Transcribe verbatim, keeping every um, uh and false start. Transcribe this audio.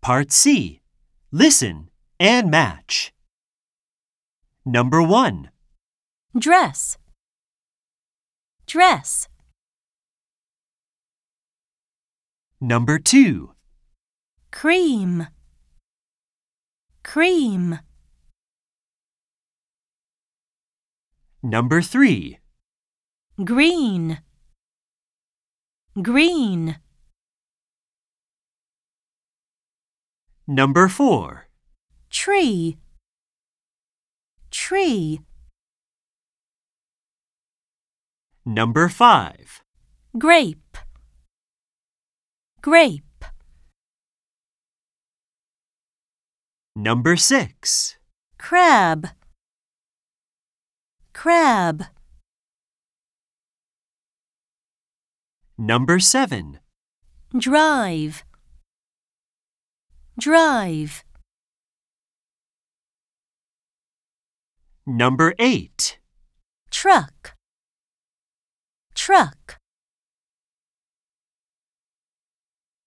Part C. Listen and match. Number one. Dress. Dress. Number two. Cream. Cream. Number three. Green. Green. Number four. Tree. Tree. Number five. Grape. Grape. Number six. Crab. Crab. Number seven. Drive. Drive. Number eight. Truck. Truck.